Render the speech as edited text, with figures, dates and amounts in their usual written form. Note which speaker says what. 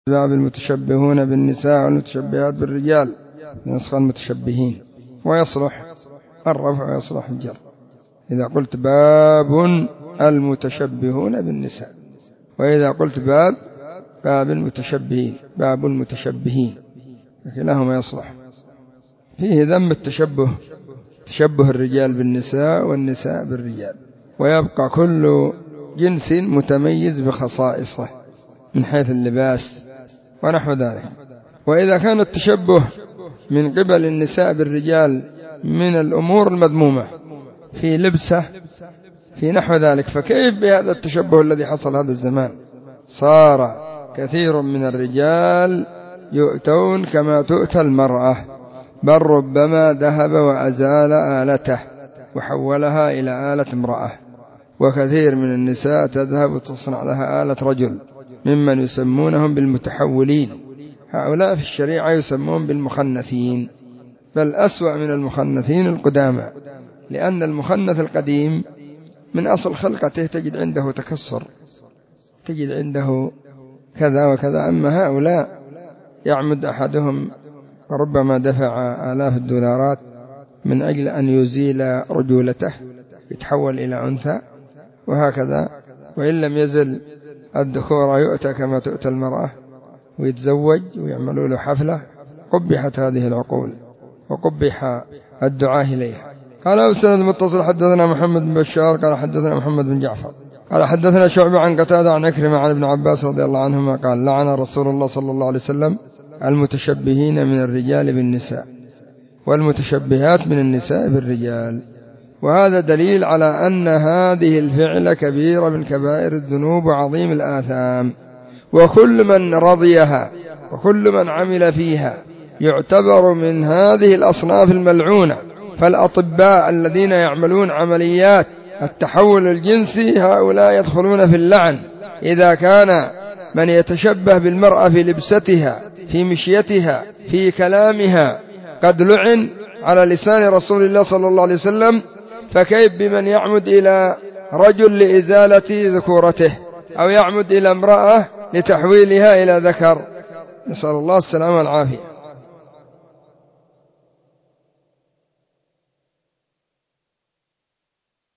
Speaker 1: باب المتشبهون بالنساء والمتشبهات بالرجال نسخ المتشبهين، ويصلح الرفع ويصلح الجر. إذا قلت باب المتشبهون بالنساء، وإذا قلت باب المتشبهين، باب المتشبهين، كلاهما يصلح. فيه ذم التشبه، تشبه الرجال بالنساء والنساء بالرجال، ويبقى كل جنس متميز بخصائصه من حيث اللباس ونحو ذلك. وإذا كان التشبه من قبل النساء بالرجال من الأمور المذمومة في لبسه في نحو ذلك، فكيف بهذا التشبه الذي حصل هذا الزمان؟ صار كثير من الرجال يؤتون كما تؤتى المرأة، بل ربما ذهب وأزال آلته وحولها إلى آلة امرأة، وكثير من النساء تذهب وتصنع لها آلة رجل، ممن يسمونهم بالمتحولين. هؤلاء في الشريعة يسمون بالمخنثين، بل أسوأ من المخنثين القدامى، لأن المخنث القديم من أصل خلقته تجد عنده تكسر، تجد عنده كذا وكذا. أما هؤلاء يعمد أحدهم ربما دفع آلاف الدولارات من أجل أن يزيل رجولته، يتحول إلى أنثى، وهكذا. وإن لم يزل الذكور يؤتى كما تؤتى المرأة ويتزوج ويعملوا له حفلة. قبحت هذه العقول وقبح الدعاة إليها. قال أسند المتصل حدثنا محمد بن بشار قال حدثنا محمد بن جعفر قال حدثنا شعبة عن قتادة عن عكرمة عن ابن عباس رضي الله عنهما قال لعن رسول الله صلى الله عليه وسلم المتشبهين من الرجال بالنساء والمتشبهات من النساء بالرجال. وهذا دليل على أن هذه الفعل كبيرة من كبائر الذنوب وعظيم الآثام، وكل من رضيها وكل من عمل فيها يعتبر من هذه الأصناف الملعونة. فالأطباء الذين يعملون عمليات التحول الجنسي هؤلاء يدخلون في اللعن. إذا كان من يتشبه بالمرأة في لبستها، في مشيتها، في كلامها قد لعن على لسان رسول الله صلى الله عليه وسلم، فكيف بمن يعمد إلى رجل لإزالة ذكورته، أو يعمد إلى امرأة لتحويلها إلى ذكر؟ نسأل الله السلامة والعافية.